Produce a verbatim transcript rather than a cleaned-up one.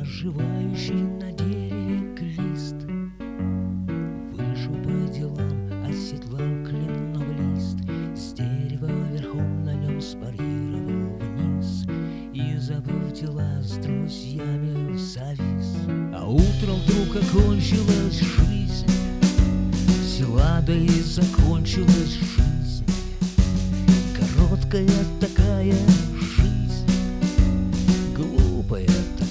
оживающий на дереве лист. Вышел по делам, оседлал кленовый лист, с дерева верхом на нем спарировал вниз и, забыв дела, с друзьями завис. А утром вдруг окончилась жизнь, взяла да и закончилась жизнь. Короткая такая жизнь, глупая такая.